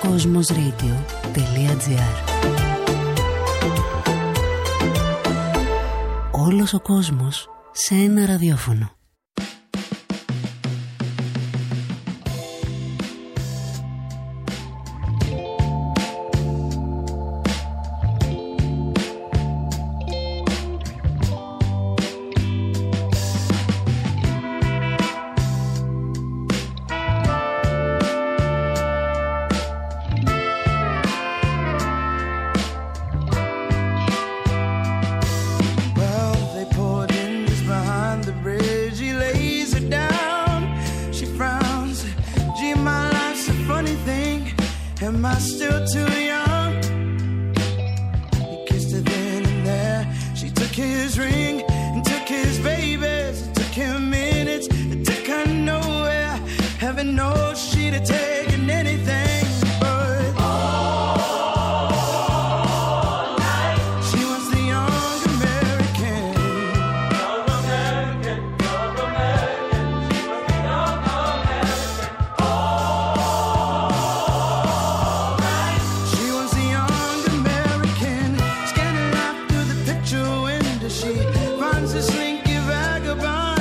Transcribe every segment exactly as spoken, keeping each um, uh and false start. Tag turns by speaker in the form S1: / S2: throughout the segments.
S1: cosmosradio.gr. Όλος ο κόσμος σε ένα ραδιόφωνο.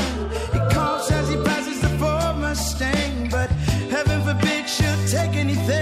S2: Anything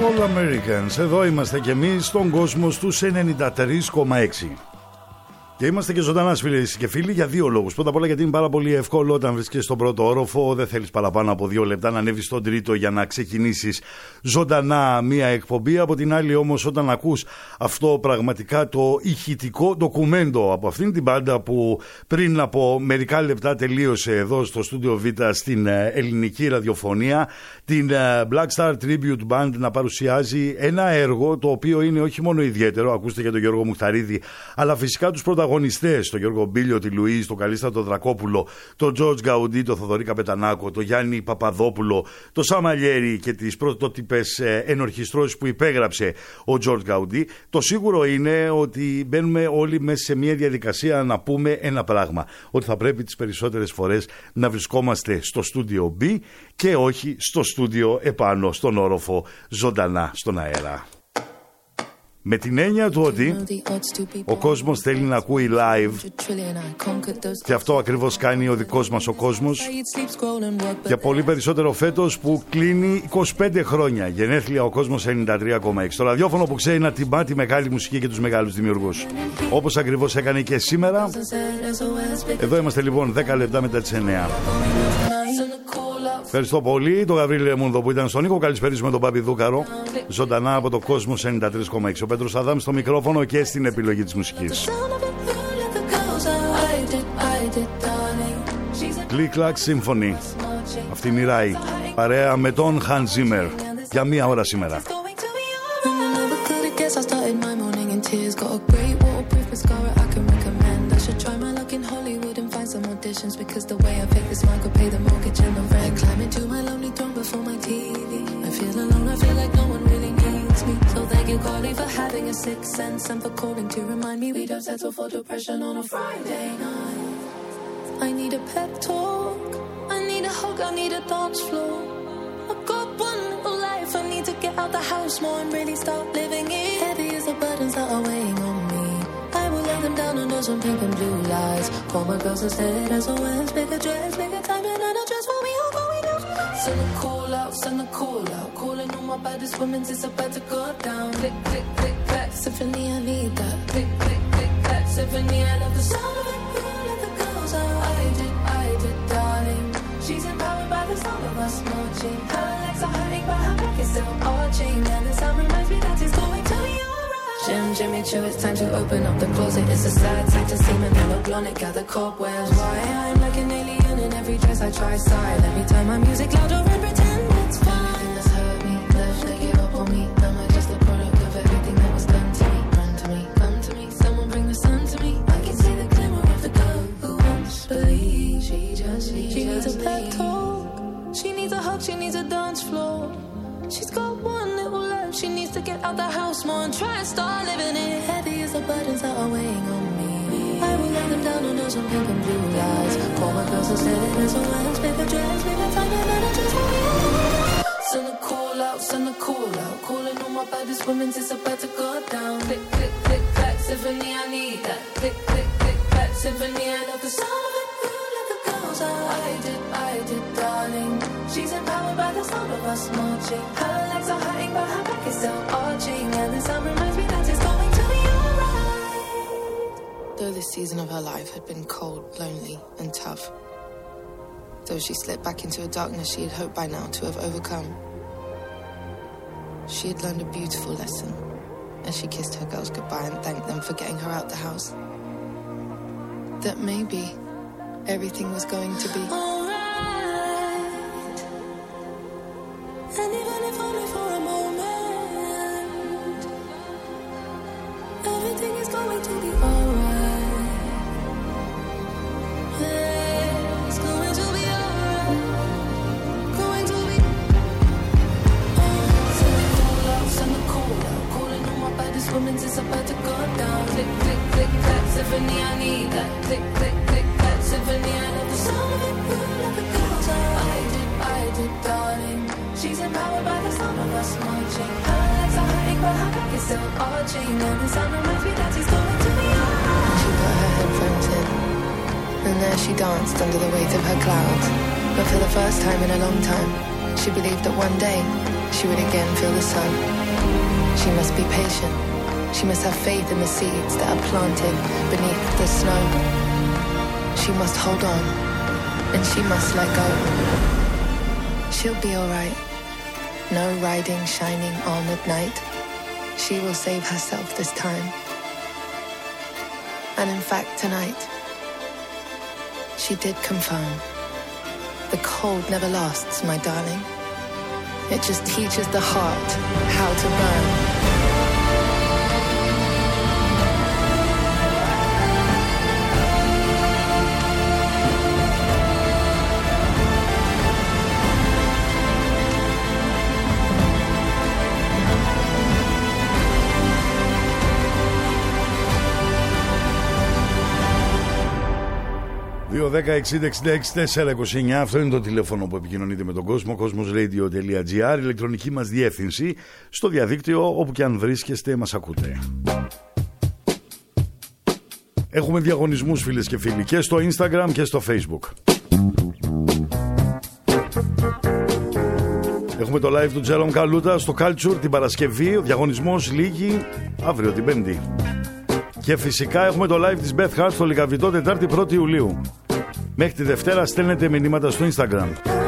S2: All Americans. Εδώ είμαστε κι εμείς στον κόσμο στους ενενήντα τρία κόμμα έξι. Και είμαστε και ζωντανά, φίλες και φίλοι, για δύο λόγους. Πρώτα απ' όλα, γιατί είναι πάρα πολύ εύκολο όταν βρίσκεσαι στον πρώτο όροφο, δεν θέλεις παραπάνω από δύο λεπτά να ανέβεις στον τρίτο για να ξεκινήσεις ζωντανά μία εκπομπή. Από την άλλη, όμως, όταν ακούς αυτό πραγματικά το ηχητικό ντοκουμέντο από αυτήν την μπάντα που πριν από μερικά λεπτά τελείωσε εδώ στο Studio Β στην ελληνική ραδιοφωνία, την Black Star Tribute Band να παρουσιάζει ένα έργο το οποίο είναι όχι μόνο ιδιαίτερο, ακούστε για τον Γιώργο Μουχταρίδη, αλλά φυσικά τους πρωταγωνιστές, τον Γιώργο Μπίλιο, τη Λουίς, τον Καλίστρατο Δρακόπουλο, τον Τζορτζ Γκαουντί, τον Θοδωρή Καπετανάκο, τον Γιάννη Παπαδόπουλο, τον Σαμαλιέρη και τις πρωτότυπες ενορχιστρώσεις που υπέγραψε ο Τζορτζ Γκαουντί. Το σίγουρο είναι ότι μπαίνουμε όλοι μέσα σε μια διαδικασία να πούμε ένα πράγμα, ότι θα πρέπει τις περισσότερες φορές να βρισκόμαστε στο στούντιο B και όχι στο στούντιο επάνω στον όροφο ζωντανά στον αέρα. Με την έννοια του ότι ο κόσμος θέλει να ακούει live, και αυτό ακριβώς κάνει ο δικός μας ο κόσμος, για πολύ περισσότερο φέτος που κλείνει είκοσι πέντε χρόνια γενέθλια ο κόσμος ενενήντα τρία κόμμα έξι. Το ραδιόφωνο που ξέρει να τιμά τη μεγάλη μουσική και τους μεγάλους δημιουργούς, όπως ακριβώς έκανε και σήμερα. Εδώ είμαστε λοιπόν δέκα λεπτά μετά τις εννιά. Ευχαριστώ πολύ τον Γαβρίλη Λεμούνδο που ήταν στον ήχο. Καλησπέριζουμε τον Πάπη Δούκαρο, ζωντανά από το Κόσμος ενενήντα τρία κόμμα έξι. Ο Πέτρος Αδάμ στο μικρόφωνο και στην επιλογή της μουσικής. Click Clack Symphony. Αυτή είναι η Ράι, παρέα με τον Hans Zimmer για μία ώρα σήμερα.
S3: Some auditions because the way I pick this mic will pay the mortgage and the rent. Climbing to my lonely throne before my T V. I feel alone, I feel like no one really needs me. So thank you, Carly, for having a sixth sense and for calling to remind me we don't settle for depression on a Friday night. I need a pep talk, I need a hug, I need a dance floor. I've got one little life, I need to get out the house more and really start living it. Heavy as the burdens that are weighing on me. I will lay them down under some pink and blue lights. Call my girls instead as always. Make a dress, make a time and an address for me. All going out. Send a call out, send a call out. Calling all my baddest women, it's about to go down. Click, click, click, clack. Symphony, I need that. Click, click, click, clack. Symphony, I love the sound of it. You let the girls out. I did, I did, darling. She's empowered by the sound of us marching. Her legs are hurting, but her back is still arching. And the sound reminds me that it's going to be alright. Jim, Jimmy Choo, it's time to open up the closet. It's a sad sight to see me never blown it. Gather cobwebs. Why I'm like an alien in every dress I try side. Let me turn my music louder and pretend it's fine. Everything that's hurt me, left, they give up on me. Am I just a product of everything that was done to me? Run to me, come to me, someone bring the sun to me. I can see the glimmer of the girl who won't believe. She just, she, she needs a pep talk. She needs a hug, she needs a dance floor. She's got one little life, she needs to get out the house more and try and start living it. Heavy as the burdens that are weighing on me. I will lay them down under some pink and blue lights. Call my girls instead as always. Make a dress, make a time and an address for me. Send a call out, send a call out. Calling all my baddest women, it's about to go down. Click, click, click, clack, symphony, I need that. Click, click, click, clack, symphony, I love the sound of it. You let the girls out. I did, I did, darling. She's empowered by the sound of us marching. Her legs are hurting, but her back is still arching. And the sound reminds me that it's going to be alright. Though this season of her life had been cold, lonely, and tough, though she slipped back into a darkness she had hoped by now to have overcome, she had learned a beautiful lesson as she kissed her girls goodbye and thanked them for getting her out the house. That maybe everything was going to be alright. And even if only for a moment, everything is going to be alright. It's going to be alright. Going to be alright. Send the call out, send the call out. Calling all my baddest women, it's about to go down. Click, click, click, clack, symphony, I need that. Click, click, click, clack, symphony, I love the sound of it. You let the girls out. I did, I did, darling. She's empowered by the sound of us marching. Her legs are hurting, but her back is still arching. And the sound reminds me that she's going to be alright. She put her headphones in, and there she danced under the weight of her clouds. But for the first time in a long time, she believed that one day she would again feel the sun. She must be patient. She must have faith in the seeds that are planted beneath the snow. She must hold on, and she must let go. She'll be alright. No riding shining armored knight. She will save herself this time. And in fact tonight, she did confirm. The cold never lasts, my darling. It just teaches the heart how to burn.
S2: δύο δέκα εξήντα εξήντα έξι τετρακόσια είκοσι εννιά. Αυτό είναι το τηλέφωνο που επικοινωνείτε με τον κόσμο. κοσμοσradio τελεία gr, ηλεκτρονική μας διεύθυνση. Στο διαδίκτυο, όπου και αν βρίσκεστε, μας ακούτε. Έχουμε διαγωνισμούς, φίλες και φίλοι, και στο Instagram και στο Facebook. Έχουμε το live του Τζέρομ Καλούτα στο Culture την Παρασκευή. Ο διαγωνισμός λήγει αύριο την Πέμπτη. Και φυσικά έχουμε το live της Beth Hart στο Λυκαβητό Τετάρτη πρώτη Ιουλίου. Μέχρι τη Δευτέρα στέλνετε μηνύματα στο Instagram.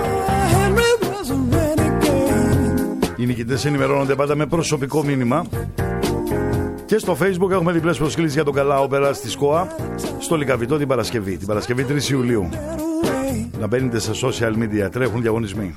S2: Οι νικητές ενημερώνονται πάντα με προσωπικό μήνυμα. Και στο Facebook έχουμε διπλές προσκλήσεις για τον Καλά Όπερα στη Σκόα στο Λυκαβητό την Παρασκευή. Την Παρασκευή τρίτη Ιουλίου. Να μπαίνετε σε social media, τρέχουν διαγωνισμοί.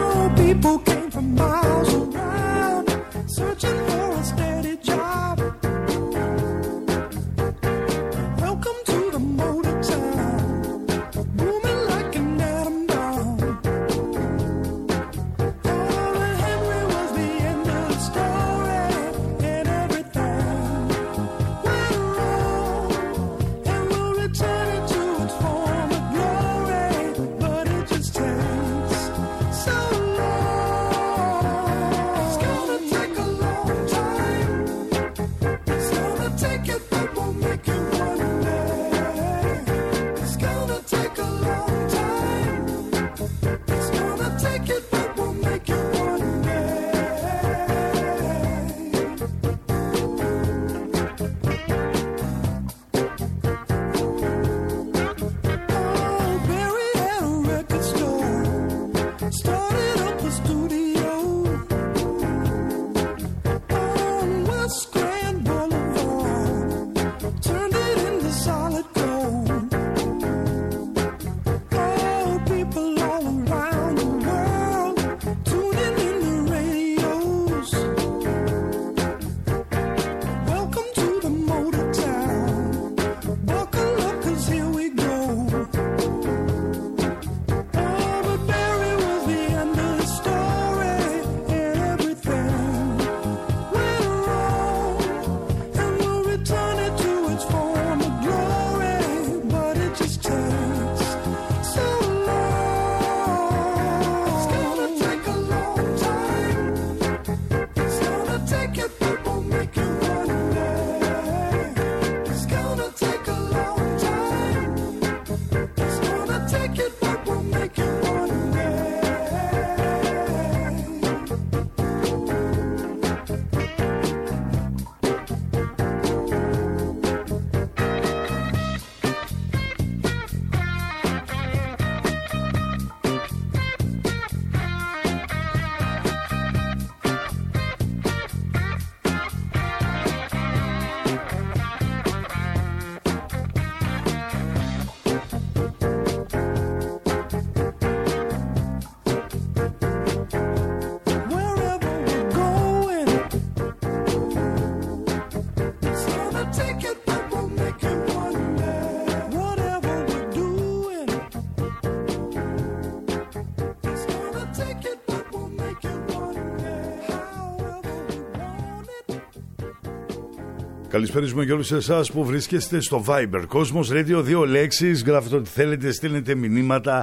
S2: Καλησπέριζουμε και όλους εσάς που βρίσκεστε στο Viber. Κόσμος Radio, δύο λέξεις. Γράφετε ό,τι θέλετε, στείλετε μηνύματα.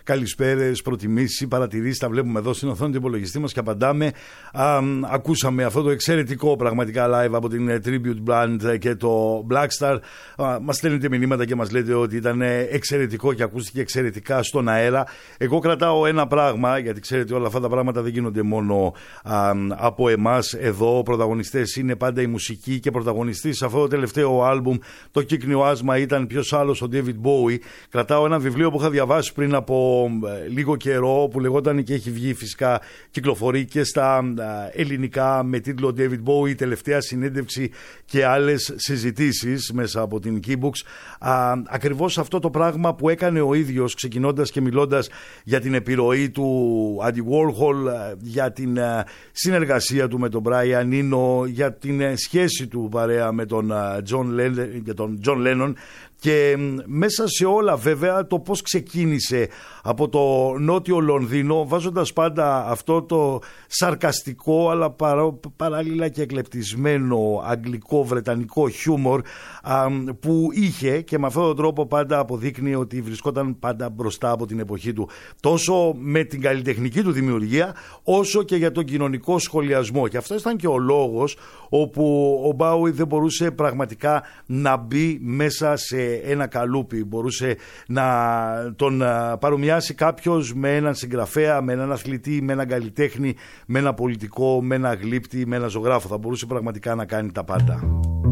S2: καλησπέρες, προτιμήσεις, παρατηρήσεις. Τα βλέπουμε εδώ στην οθόνη του υπολογιστή μας και απαντάμε. Α, ακούσαμε αυτό το εξαιρετικό πραγματικά live από την Tribute Band και το Blackstar. Α, μας στέλνετε μηνύματα και μας λέτε ότι ήταν εξαιρετικό και ακούστηκε εξαιρετικά στον αέρα. Εγώ κρατάω ένα πράγμα, γιατί ξέρετε όλα αυτά τα πράγματα δεν γίνονται μόνο α, από εμάς εδώ. Πρωταγωνιστές είναι πάντα η μουσική και πρωταγωνιστής σε αυτό το τελευταίο άλμπουμ, το Κύκνιο Άσμα, ήταν ποιος άλλος, ο David Bowie. Κρατάω ένα βιβλίο που είχα διαβάσει πριν από ε, λίγο καιρό, που λεγόταν και έχει βγει φυσικά, κυκλοφορεί και στα ε, ελληνικά με τίτλο David Bowie, τελευταία συνέντευξη και άλλες συζητήσεις μέσα από την Keybooks. Α, ακριβώς αυτό το πράγμα που έκανε ο ίδιος, ξεκινώντας και μιλώντας για την επιρροή του Andy Warhol, για την ε, συνεργασία του με τον Brian Eno, για την ε, σχέση του παρέα με τον John Lennon, και τον John Lennon, και μέσα σε όλα βέβαια το πώς ξεκίνησε από το νότιο Λονδίνο, βάζοντας πάντα αυτό το σαρκαστικό αλλά παρά, παράλληλα και εκλεπτισμένο αγγλικό βρετανικό χιούμορ α, που είχε, και με αυτόν τον τρόπο πάντα αποδείκνει ότι βρισκόταν πάντα μπροστά από την εποχή του, τόσο με την καλλιτεχνική του δημιουργία όσο και για τον κοινωνικό σχολιασμό. Και αυτό ήταν και ο λόγος όπου ο Μπάουι δεν μπορούσε πραγματικά να μπει μέσα σε ένα καλούπι. Μπορούσε να τον παρομοιάσει κάποιος με έναν συγγραφέα, με έναν αθλητή, με έναν καλλιτέχνη, με ένα πολιτικό, με ένα γλύπτη, με ένα ζωγράφο. Θα μπορούσε πραγματικά να κάνει τα πάντα.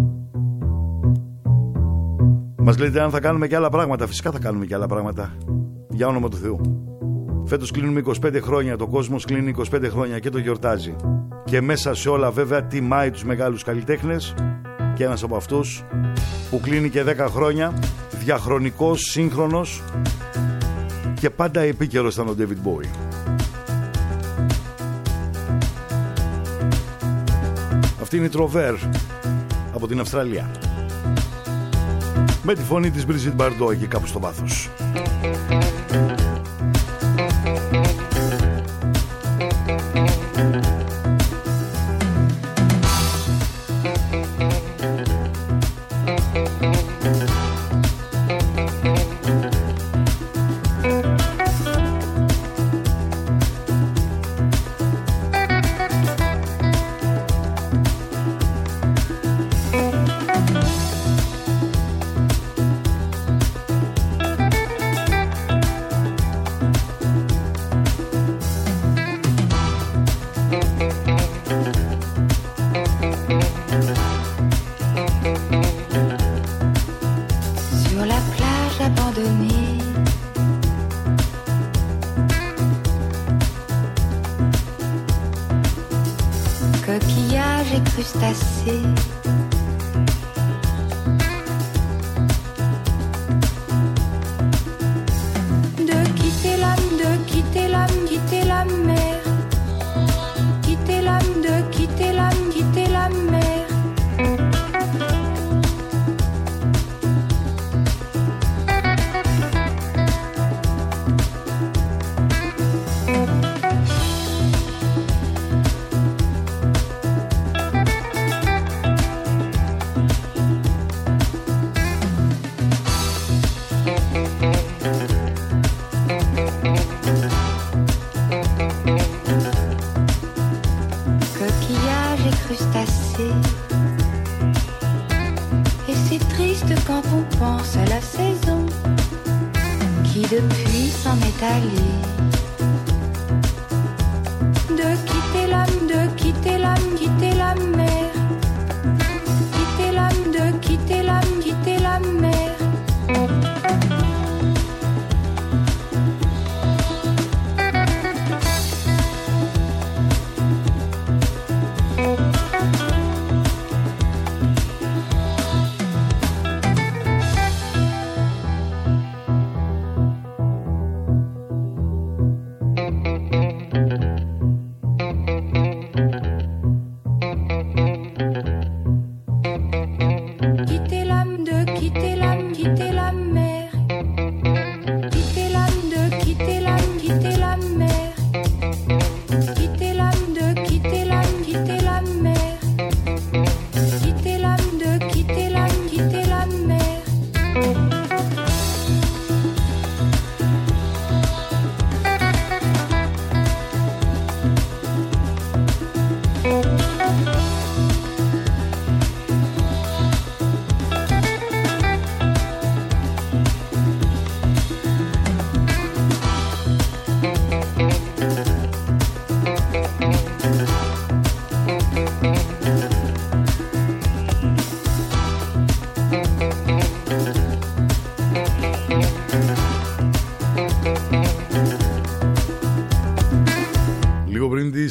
S2: Μας λέτε αν θα κάνουμε και άλλα πράγματα. Φυσικά θα κάνουμε και άλλα πράγματα. Για όνομα του Θεού. Φέτος κλείνουμε είκοσι πέντε χρόνια, το κόσμος κλείνει είκοσι πέντε χρόνια και το γιορτάζει. Και μέσα σε όλα βέβαια τιμάει τους μεγάλους καλλιτέχνες, και ένας από αυτούς που κλείνει και δέκα χρόνια, διαχρονικός, σύγχρονος και πάντα επίκαιρος ήταν ο David Bowie. Αυτή είναι η Trover από την Αυστραλία, με τη φωνή της Brigitte Bardot εκεί κάπου στο βάθος.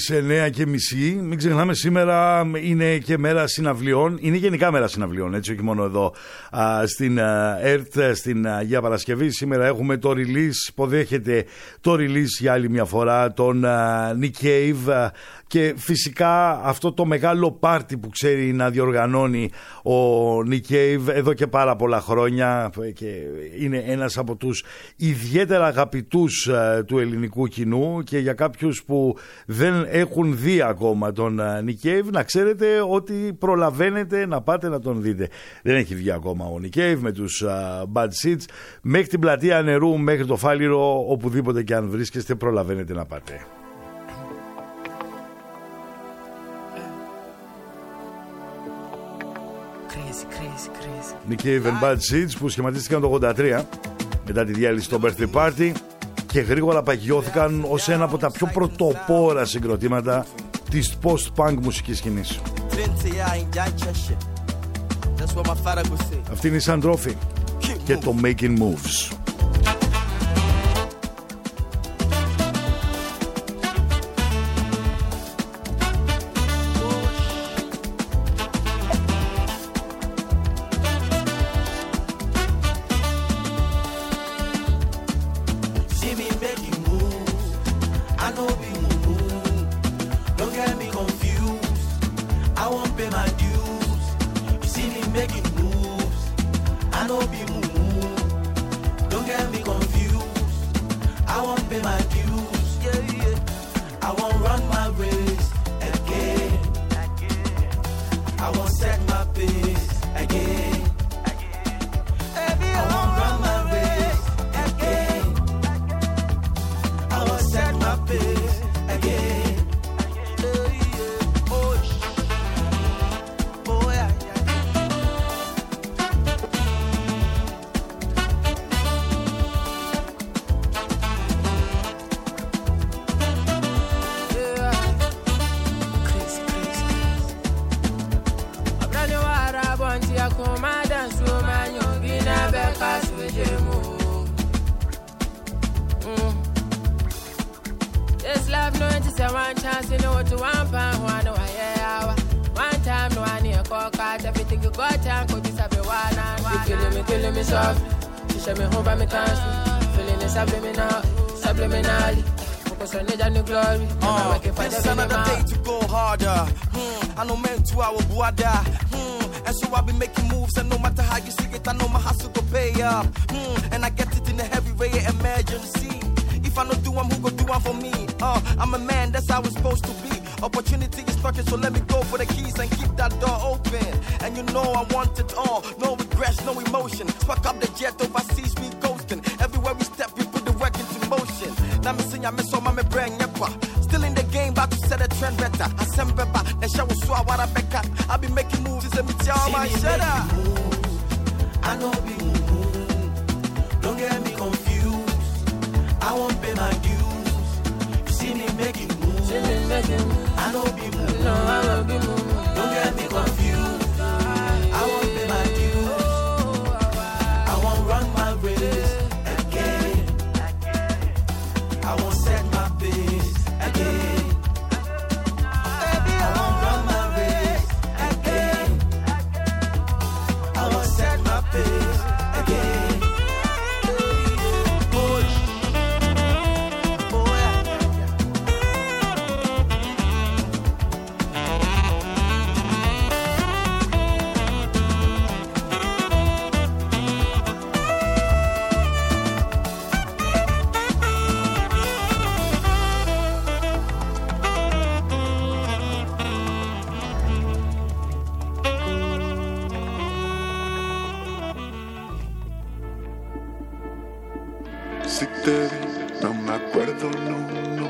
S2: εννιά και μισή. Μην ξεχνάμε, σήμερα είναι και μέρα συναυλιών. Είναι γενικά μέρα συναυλιών, έτσι, όχι μόνο εδώ α, στην ΕΡΤ, στην Αγία Παρασκευή. Σήμερα έχουμε το release, υποδέχεται το release για άλλη μια φορά τον α, Nick Cave. Και φυσικά αυτό το μεγάλο πάρτι που ξέρει να διοργανώνει ο Nick Cave εδώ και πάρα πολλά χρόνια και είναι ένας από τους ιδιαίτερα αγαπητούς uh, του ελληνικού κοινού, και για κάποιους που δεν έχουν δει ακόμα τον uh, Nick Cave, να ξέρετε ότι προλαβαίνετε να πάτε να τον δείτε. Δεν έχει βγει ακόμα ο Nick Cave με τους uh, Bad Seeds. Μέχρι την πλατεία Νερού, μέχρι το Φάληρο, οπουδήποτε και αν βρίσκεστε, προλαβαίνετε να πάτε. Nick Cave and Bad Seeds, που σχηματίστηκαν το ογδόντα τρία μετά τη διάλυση στο birthday party και γρήγορα παγιώθηκαν ως ένα από τα πιο πρωτοπόρα συγκροτήματα της post-punk μουσικής σκηνής. Αυτή είναι η Σαντρόφη και το Making Moves.
S4: Si te vi, no me acuerdo, no, no.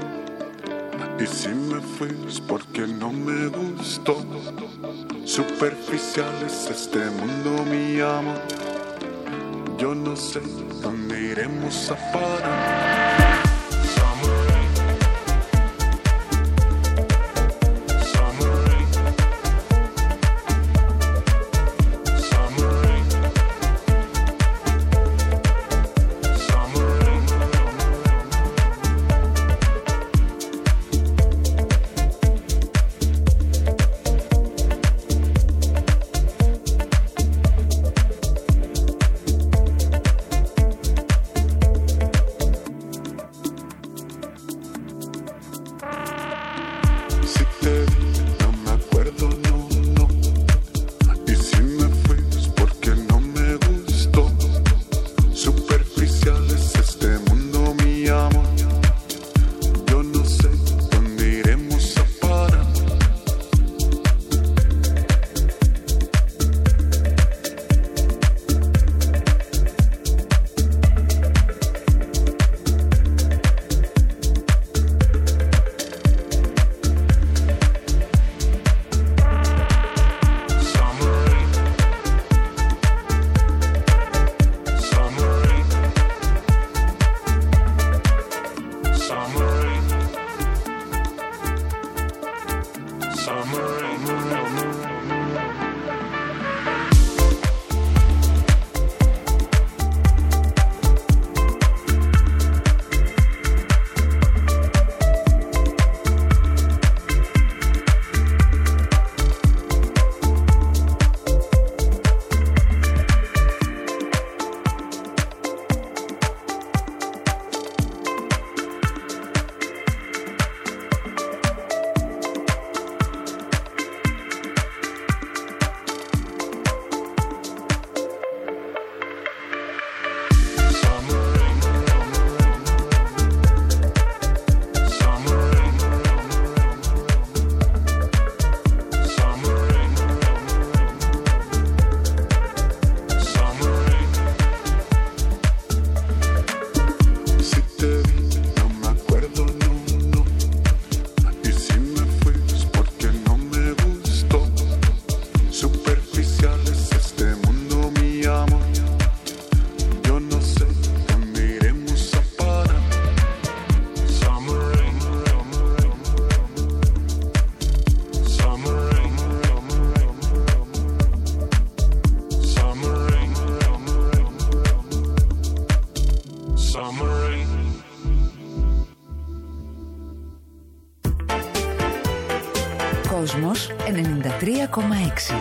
S4: Y si me fui es porque no me gustó. Superficial es este mundo, mi amor. Yo no sé dónde iremos a parar.
S1: τρία κόμμα έξι.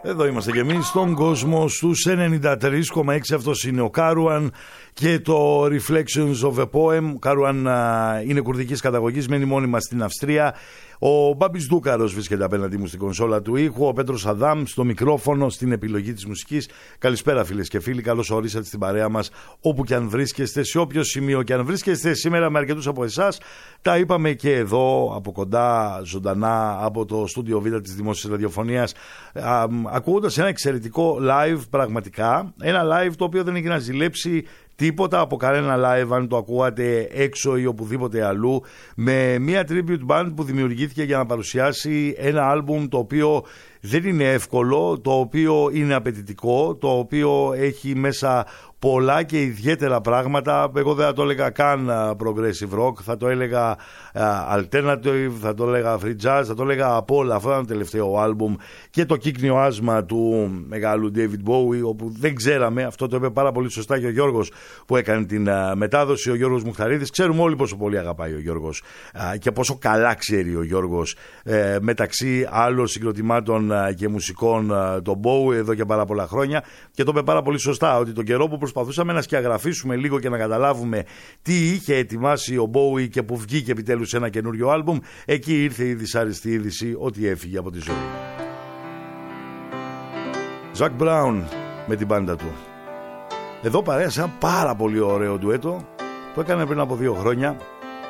S2: Εδώ είμαστε και εμείς στον κόσμο στους ενενήντα τρία κόμμα έξι. Αυτός είναι ο Κάρουαν και το Reflections of a Poem. Ο Κάρουαν είναι κουρδικής καταγωγής, μένει μόνιμα στην Αυστρία. Ο Μπάμπης Δούκαρος βρίσκεται απέναντί μου στην κονσόλα του ήχου. Ο Πέτρος Αδάμ στο μικρόφωνο, στην επιλογή της μουσικής. Καλησπέρα φίλες και φίλοι, καλώς ορίσατε στην παρέα μας όπου και αν βρίσκεστε, σε όποιο σημείο και αν βρίσκεστε σήμερα με αρκετούς από εσάς. Τα είπαμε και εδώ από κοντά, ζωντανά από το στούντιο Β της Δημόσιας Ραδιοφωνίας, ακούγοντας ένα εξαιρετικό live, πραγματικά. Ένα live το οποίο δεν έχει να ζηλέψει τίποτα από κανένα live, αν το ακούγατε έξω ή οπουδήποτε αλλού, με μια tribute band που δημιουργήθηκε για να παρουσιάσει ένα άλμπουμ το οποίο δεν είναι εύκολο, το οποίο είναι απαιτητικό, το οποίο έχει μέσα πολλά και ιδιαίτερα πράγματα. Εγώ δεν θα το έλεγα καν progressive rock, θα το έλεγα alternative, θα το έλεγα free jazz, θα το έλεγα από όλα. Αυτό ήταν το τελευταίο άλμπουμ και το κύκνιο άσμα του μεγάλου David Bowie, όπου δεν ξέραμε, αυτό το είπε πάρα πολύ σωστά και ο Γιώργος που έκανε την μετάδοση, ο Γιώργος Μουχταρίδης. Ξέρουμε όλοι πόσο πολύ αγαπάει ο Γιώργος και πόσο καλά ξέρει ο Γιώργος μεταξύ άλλων συγκροτημάτων και μουσικών τον Bowie εδώ και πάρα πολλά χρόνια, και το είπε πάρα πολύ σωστά ότι τον καιρό που προσπαθούσαμε να σκιαγραφίσουμε λίγο και να καταλάβουμε τι είχε ετοιμάσει ο Bowie και που βγήκε επιτέλους ένα καινούριο άλμπουμ, εκεί ήρθε η δυσάρεστη είδηση ότι έφυγε από τη ζωή. Zac Brown με την μπάντα του. Εδώ παρέασε ένα πάρα πολύ ωραίο ντουέτο που έκανε πριν από δύο χρόνια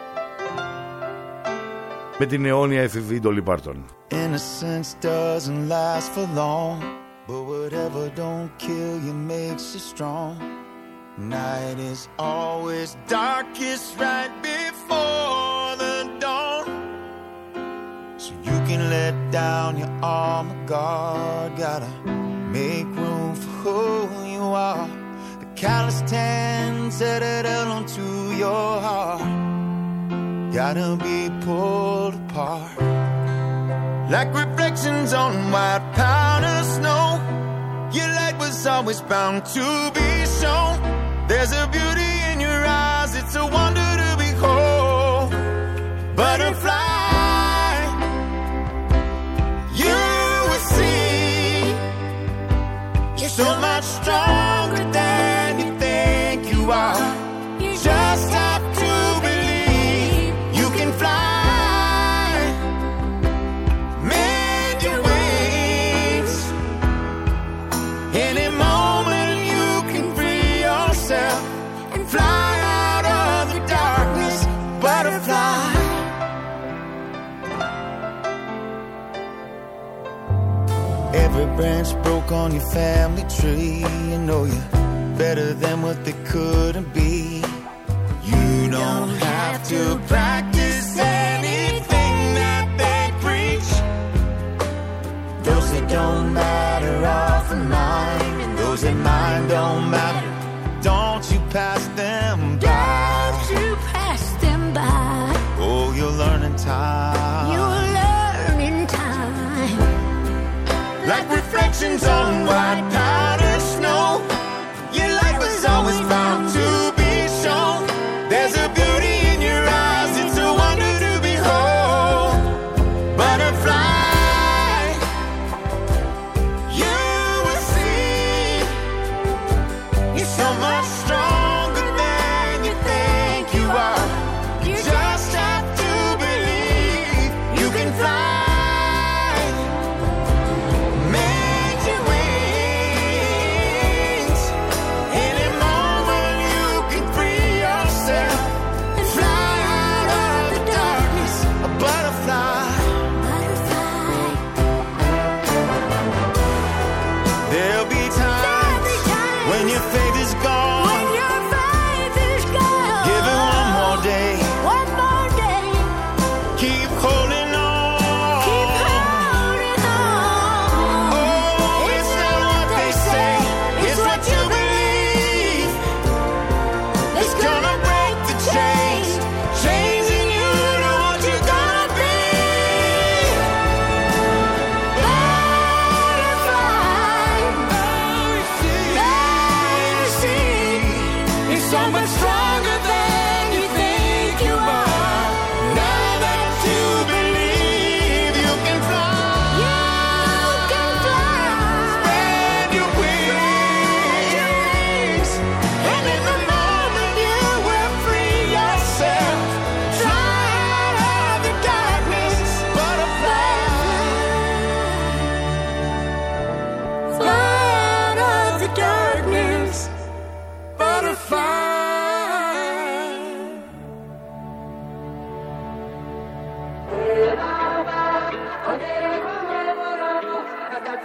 S2: με την αιώνια εφηβή Dolly Parton.
S5: Innocence doesn't last for long, but whatever don't kill you makes you strong. Night is always darkest right before the dawn, so you can let down your armor guard. Gotta make room for who you are. The callous hands that it held onto your heart gotta be pulled apart, like reflections on white powder snow. Your light was always bound to be shown. There's a beauty in your eyes, it's a wonder to behold. Butterfly, you will see, you're so much stronger than you think you are. You just have to believe you can fly. Mend your wings. Any moment you can free yourself and fly out of the darkness. Butterfly. Every branch broke on your family tree. You know you're better than what they couldn't be. You don't have to practice anything that they preach. Those that don't matter are for mine, and those that mine don't matter. Don't you pass them by. Don't you pass them by. Oh, you'll learn in time. You'll learn in time. Like reflections on white powder snow. Your light was always bound to be shown. There's a beauty in your eyes, it's a wonder to behold. Butterfly, you will see, you're so much stronger than you think you are. You just have to believe you can fly. Make your wings. Any moment you can free yourself and fly out of the darkness. A butterfly. There'll be times when your faith is gone. When your faith is gone. Give it one more day. One more day. Keep holding on. Keep holding on. Oh, it's not what they say, it's what you believe. It's gonna break the chains, changing you to what you're gonna be. Butterfly, now you see, you're so much stronger than you think you are. Now that you believe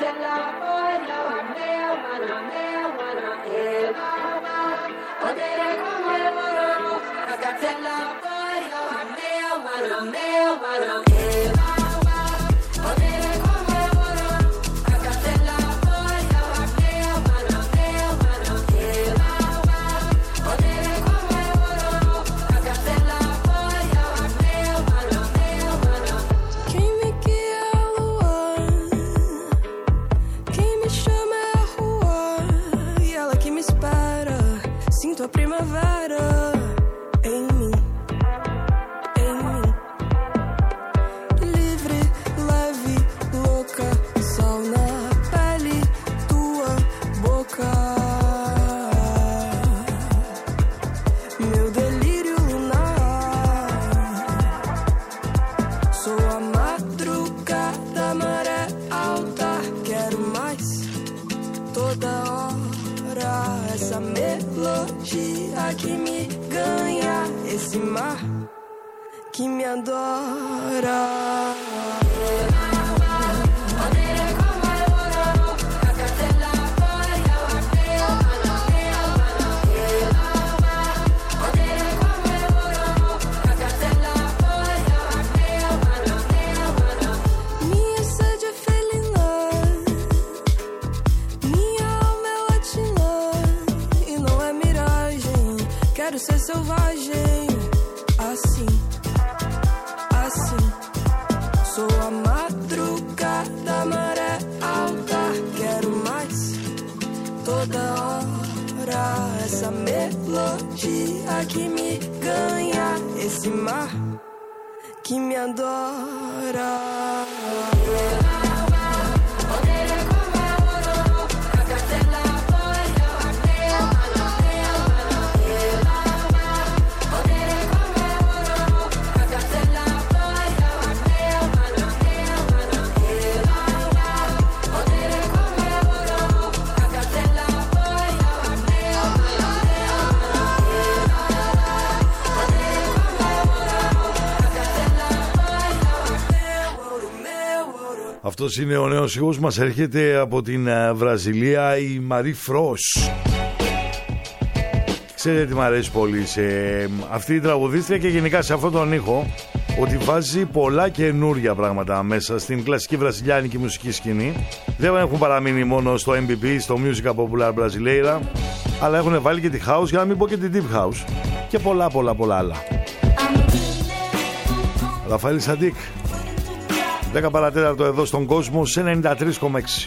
S2: Αυτός είναι ο νέος ήχος, μας έρχεται από την Βραζιλία, η Μαρί Φρος. Ξέρετε τι μου αρέσει πολύ σε αυτή η τραγουδίστρια και γενικά σε αυτόν τον ήχο, ότι βάζει πολλά καινούρια πράγματα μέσα στην κλασική βραζιλιάνικη μουσική σκηνή. Δεν έχουν παραμείνει μόνο στο εμ πι πι, στο Musica Popular Brasileira, αλλά έχουν βάλει και τη house, για να μην πω και την deep house, και πολλά πολλά πολλά άλλα. Ραφαήλ Σαντίκ, δέκα παρατέταρτο εδώ στον κόσμο σε ενενήντα τρία κόμμα έξι.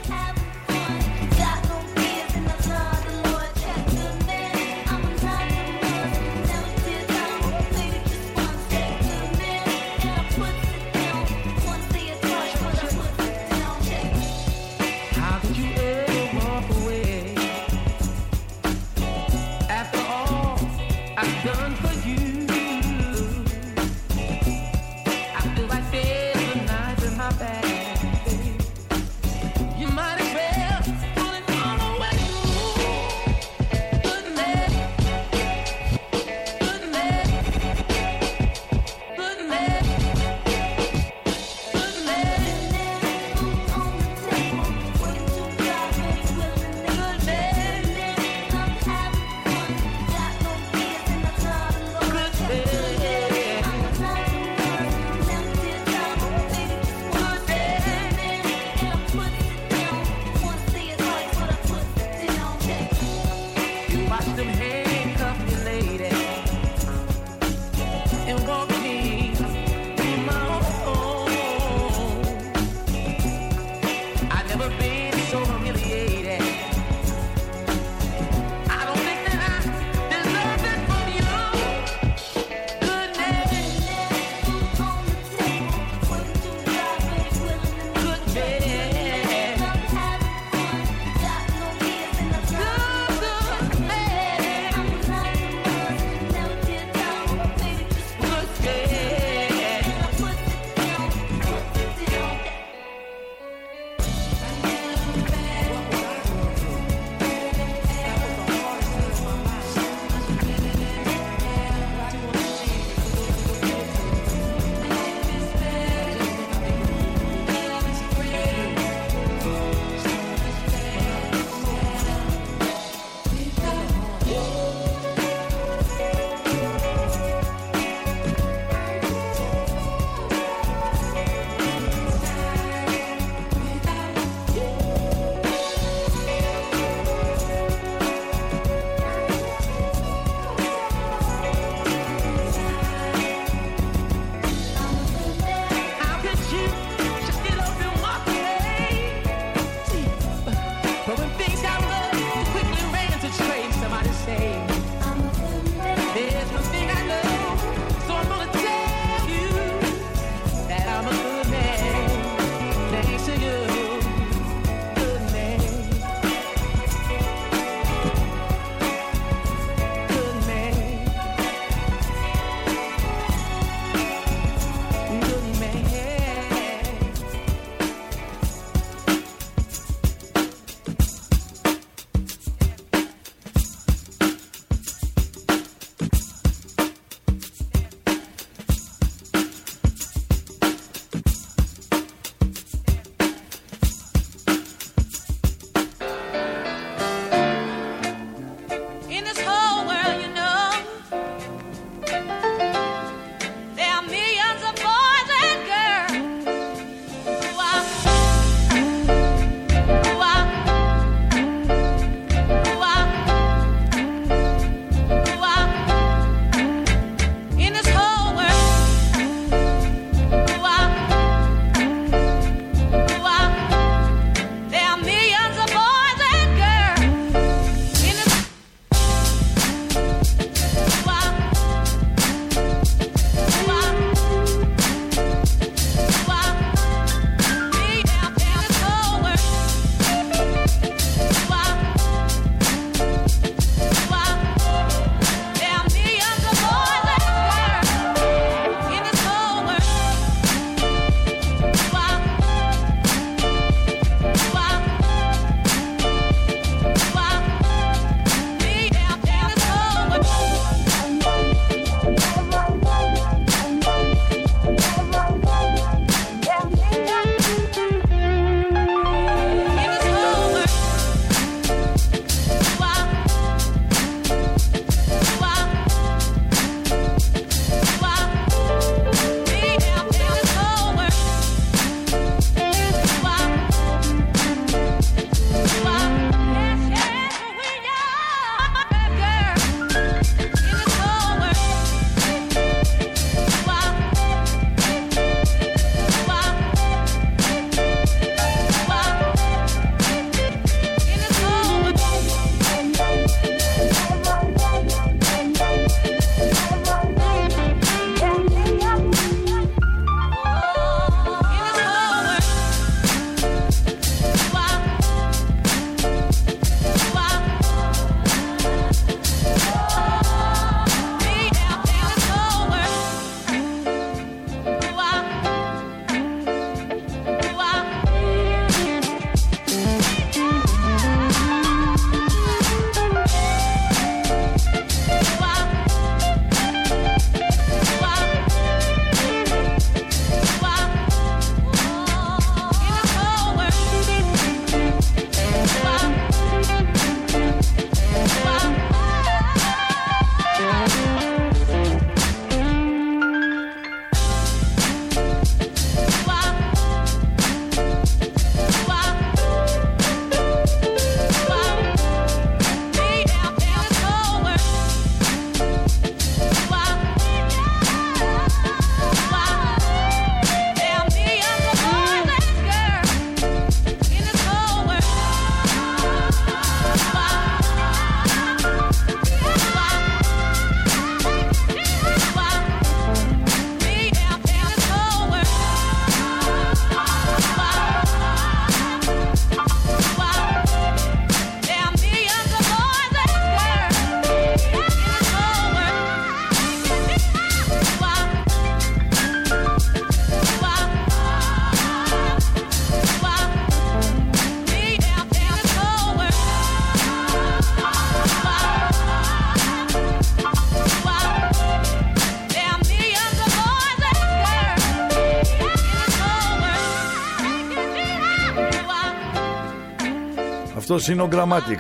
S2: Αυτός είναι ο Grammatic.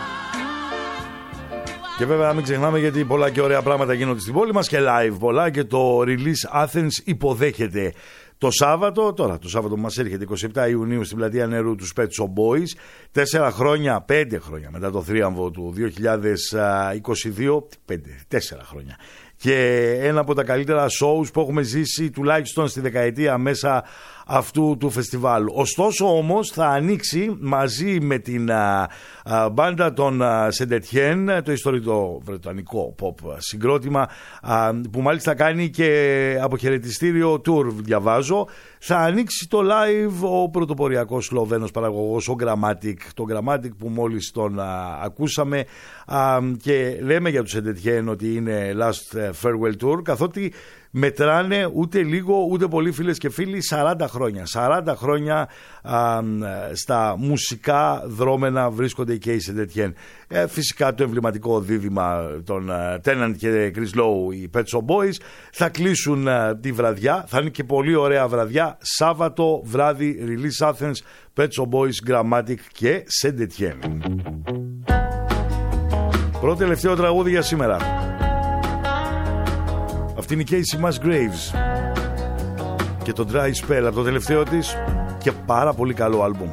S2: Και βέβαια μην ξεχνάμε, γιατί πολλά και ωραία πράγματα γίνονται στην πόλη μας και live πολλά, και το Release Athens υποδέχεται το Σάββατο, τώρα το Σάββατο που μας έρχεται εικοστή εβδόμη Ιουνίου στην πλατεία Νερού του Pet Shop Boys. Τέσσερα χρόνια, πέντε χρόνια μετά το θρίαμβο του δύο χιλιάδες είκοσι δύο, πέντε, τέσσερα χρόνια. Και ένα από τα καλύτερα shows που έχουμε ζήσει τουλάχιστον στη δεκαετία μέσα αυτού του φεστιβάλ. Ωστόσο όμως θα ανοίξει μαζί με την α, α, μπάντα των Saint Etienne, το ιστορικό βρετανικό pop συγκρότημα, α, που μάλιστα κάνει και αποχαιρετιστήριο tour, διαβάζω. Θα ανοίξει το live ο πρωτοποριακός Σλοβαίνος παραγωγός, ο Grammatic, το Grammatic που μόλις τον α, ακούσαμε, α, και λέμε για τους Saint Etienne ότι είναι last farewell tour, καθότι μετράνε ούτε λίγο ούτε πολύ, φίλες και φίλοι, σαράντα χρόνια. σαράντα χρόνια α, στα μουσικά δρόμενα βρίσκονται και οι Saint Etienne. Ε, φυσικά το εμβληματικό δίδυμα των uh, Tennant και Chris Lowe, οι Pet Shop Boys, θα κλείσουν uh, τη βραδιά. Θα είναι και πολύ ωραία βραδιά. Σάββατο βράδυ, Release Athens, Pet Shop Boys, Grammatic και Saint Etienne. Πρώτο τελευταίο τραγούδι για σήμερα. Αυτή είναι η Casey Musgraves και το Dry Spell από το τελευταίο της και πάρα πολύ καλό άλμπουμ.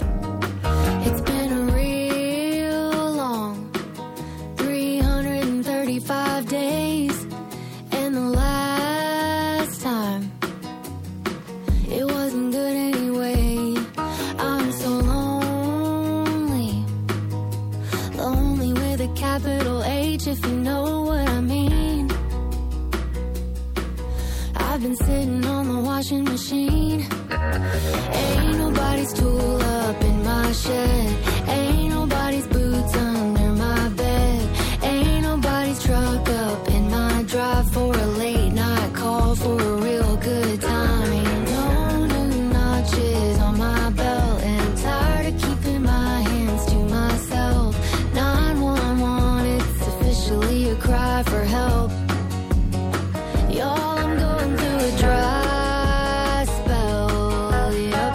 S3: Sitting on the washing machine. Ain't nobody's tool up in my shed. Ain't nobody's boots under my bed. Ain't nobody's truck up in my drive for a late night call for a real good time. Ain't no new notches on my belt, and I'm tired of keeping my hands to myself. nine one one, it's officially a cry for help. Y'all, I'm going through a dry spell, yep.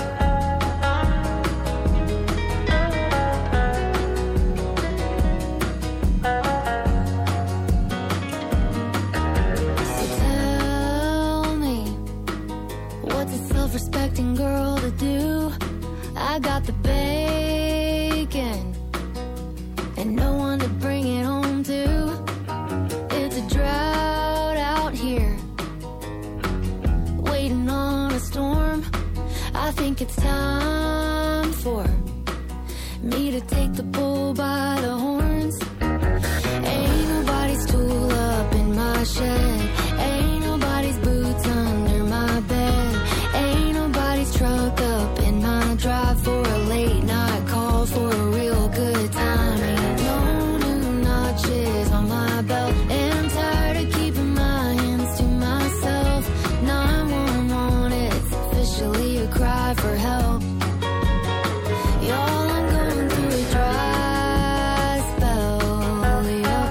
S3: So tell me, what's a self-respecting girl to do? I got the bacon and no one to bring it home to. It's a drought out here, waiting on a storm. I think it's time for me to take the bull by the horns. Ain't nobody's tool up in my shed. Ain't nobody's boots under my bed. Ain't nobody's truck up in my drive for a late night call for a real good time. Ain't no new notches on my belt, and I'm tired of keeping my hands to myself. nine one one, it's officially a cry for help. Y'all, I'm going through a dry spell, yep.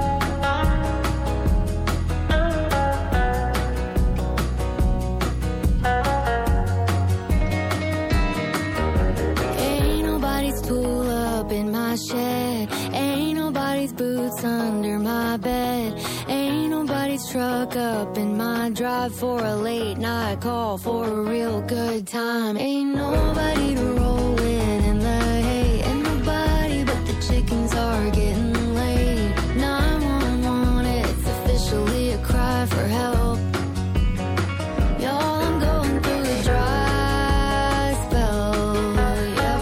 S3: Ain't nobody's tool up in my shed. Ain't nobody's boots under my bed. Ain't nobody's truck up in my drive for a late night call for a real good time. Ain't nobody to roll with in the hay. And nobody but the chickens are getting laid. nine one one, it's officially a cry for help. Y'all, I'm going through a dry spell, yep.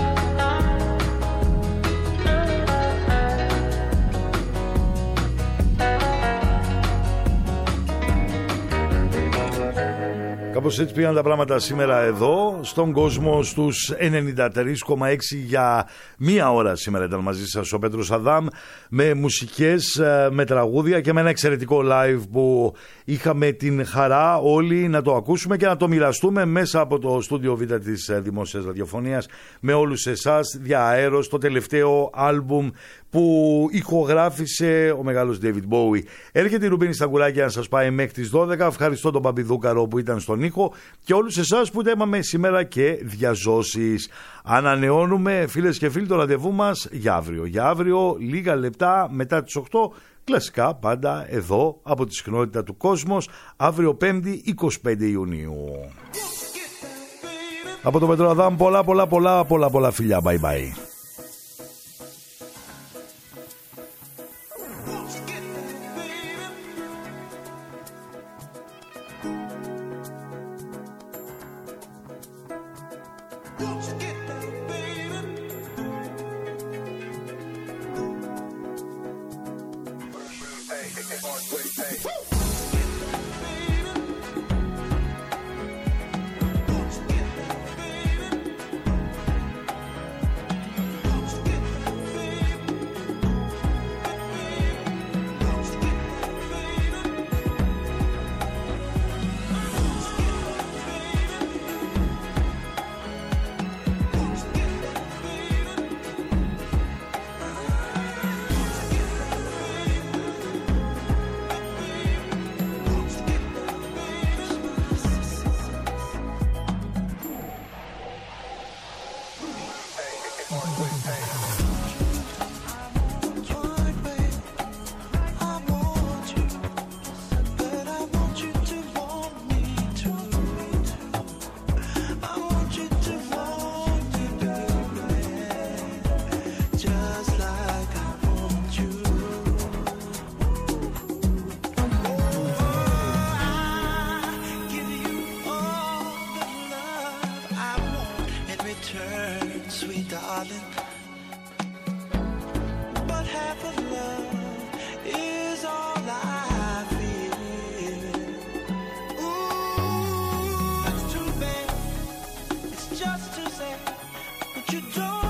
S2: Κάπως έτσι πήγαν τα πράγματα σήμερα εδώ στον κόσμο στους ενενήντα τρία κόμμα έξι. Για μία ώρα σήμερα ήταν μαζί σας ο Πέτρος Αδάμ, με μουσικές, με τραγούδια και με ένα εξαιρετικό live που είχαμε την χαρά όλοι να το ακούσουμε και να το μοιραστούμε μέσα από το στούντιο Β της Δημόσιας Ραδιοφωνίας με όλους εσάς δια αέρος, το τελευταίο άλμπουμ που ηχογράφησε ο μεγάλος David Bowie. Έρχεται η Ρουμπίνη στα κουράκια να σας πάει μέχρι τις δώδεκα. Ευχαριστώ τον Παπιδούκαρο που ήταν στον ήχο και όλους εσάς που τέμαμε σήμερα και διαζώσεις. Ανανεώνουμε, φίλες και φίλοι, το ραντεβού μας για αύριο. Για αύριο λίγα λεπτά μετά τις οκτώ, κλασικά πάντα εδώ από τη συχνότητα του Κόσμος, αύριο Πέμπτη είκοσι πέντε Ιουνίου. Από το Πετροαδάμ πολλά πολλά πολλά πολλά πολλά φιλιά. Bye bye.
S5: Just to say that you don't